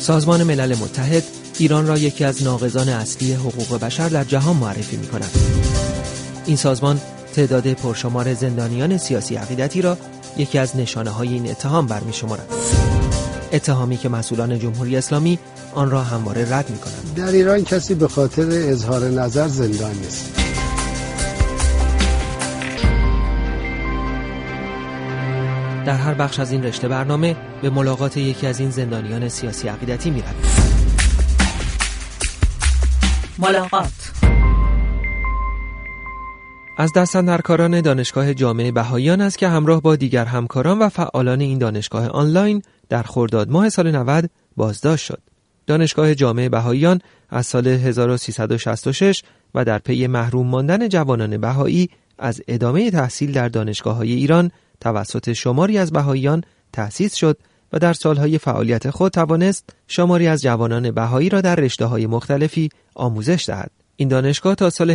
سازمان ملل متحد ایران را یکی از ناقضان اصلی حقوق بشر در جهان معرفی می‌کند. این سازمان تعداد پرشمار زندانیان سیاسی عقیدتی را یکی از نشانه‌های این اتهام برمی‌شمارد. اتهامی که مسئولان جمهوری اسلامی آن را همواره رد می‌کنند. در ایران کسی به خاطر اظهار نظر زندان نیست. در هر بخش از این رشته برنامه به ملاقات یکی از این زندانیان سیاسی عقیدتی می‌رویم. ملاقات از دستاندرکاران دانشگاه جامعه بهائیان است که همراه با دیگر همکاران و فعالان این دانشگاه آنلاین در خرداد ماه سال 90 بازداشت شد. دانشگاه جامعه بهائیان از سال 1366 و در پی محروم ماندن جوانان بهایی از ادامه تحصیل در دانشگاه‌های ایران توسط شماری از بهائیان تأسیس شد و در سالهای فعالیت خود توانست شماری از جوانان بهایی را در رشته‌های مختلفی آموزش دهد. این دانشگاه تا سال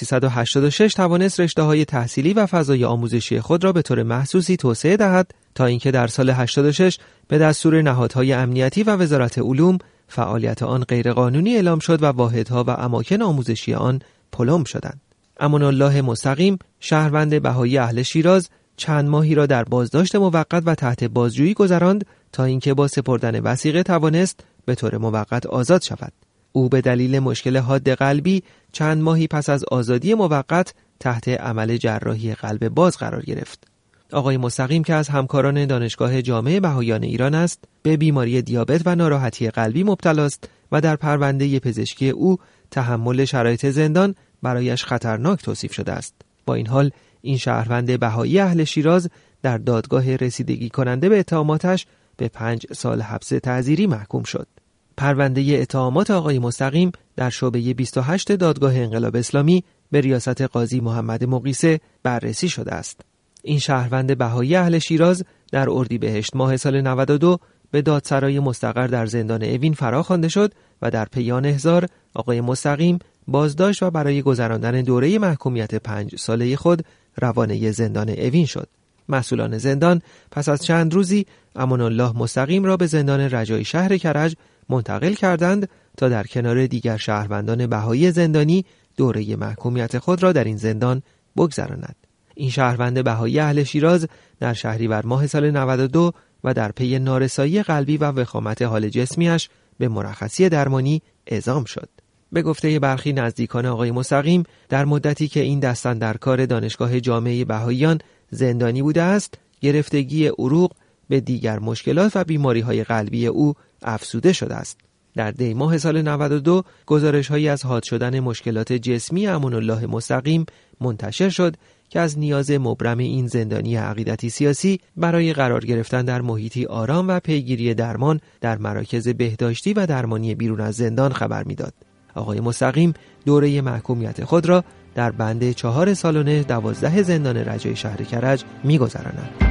1386 توانست رشته‌های تحصیلی و فضای آموزشی خود را به طور محسوسی توسعه دهد تا اینکه در سال 86 به دستور نهادهای امنیتی و وزارت علوم فعالیت آن غیرقانونی اعلام شد و واحدها و اماکن آموزشی آن پلم شدند. امان الله مستقیم، شهروند بهایی اهل شیراز، چند ماهی را در بازداشت موقت و تحت بازجویی گذراند تا اینکه با سپردن وثیقه توانست به طور موقت آزاد شود. او به دلیل مشکل حاد قلبی چند ماهی پس از آزادی موقت تحت عمل جراحی قلب باز قرار گرفت. آقای مستقیم که از همکاران دانشگاه جامعه بهائیان ایران است، به بیماری دیابت و ناراحتی قلبی مبتلا است و در پرونده پزشکی او تحمل شرایط زندان برایش خطرناک توصیف شده است. با این حال این شهروند بهایی اهل شیراز در دادگاه رسیدگی کننده به اتهاماتش به 5 سال حبس تعزیری محکوم شد. پرونده اتهامات آقای مستقیم در شعبه 28 دادگاه انقلاب اسلامی به ریاست قاضی محمد مقیسه بررسی شده است. این شهروند بهایی اهل شیراز در اردیبهشت ماه سال 92 به دادسرای مستقر در زندان اوین فراخوانده شد و در پی آن احضار آقای مستقیم بازداشت و برای گذراندن دوره محکومیت 5 ساله خود روانه زندان اوین شد. مسئولان زندان پس از چند روزی امان الله مستقیم را به زندان رجایی شهر کرج منتقل کردند تا در کنار دیگر شهروندان بهایی زندانی دوره محکومیت خود را در این زندان بگذراند. این شهروند بهایی اهل شیراز در شهریور ماه سال 92 و در پی نارسایی قلبی و وخامت حال جسمیش به مرخصی درمانی اعزام شد. به گفته برخی نزدیکان آقای مستقیم در مدتی که این دستاندرکار دانشگاه جامعه بهائیان زندانی بوده است، گرفتگی عروق به دیگر مشکلات و بیماری‌های قلبی او افزوده شده است. در دی ماه سال 92 گزارش‌هایی از حاد شدن مشکلات جسمی امان الله مستقیم منتشر شد که از نیاز مبرم این زندانی عقیدتی سیاسی برای قرار گرفتن در محیطی آرام و پیگیری درمان در مراکز بهداشتی و درمانی بیرون از زندان خبر می‌داد. آقای مستقیم دوره محکومیت خود را در بند 4 سال و 12 زندان رجایی شهر کرج می‌گذراند.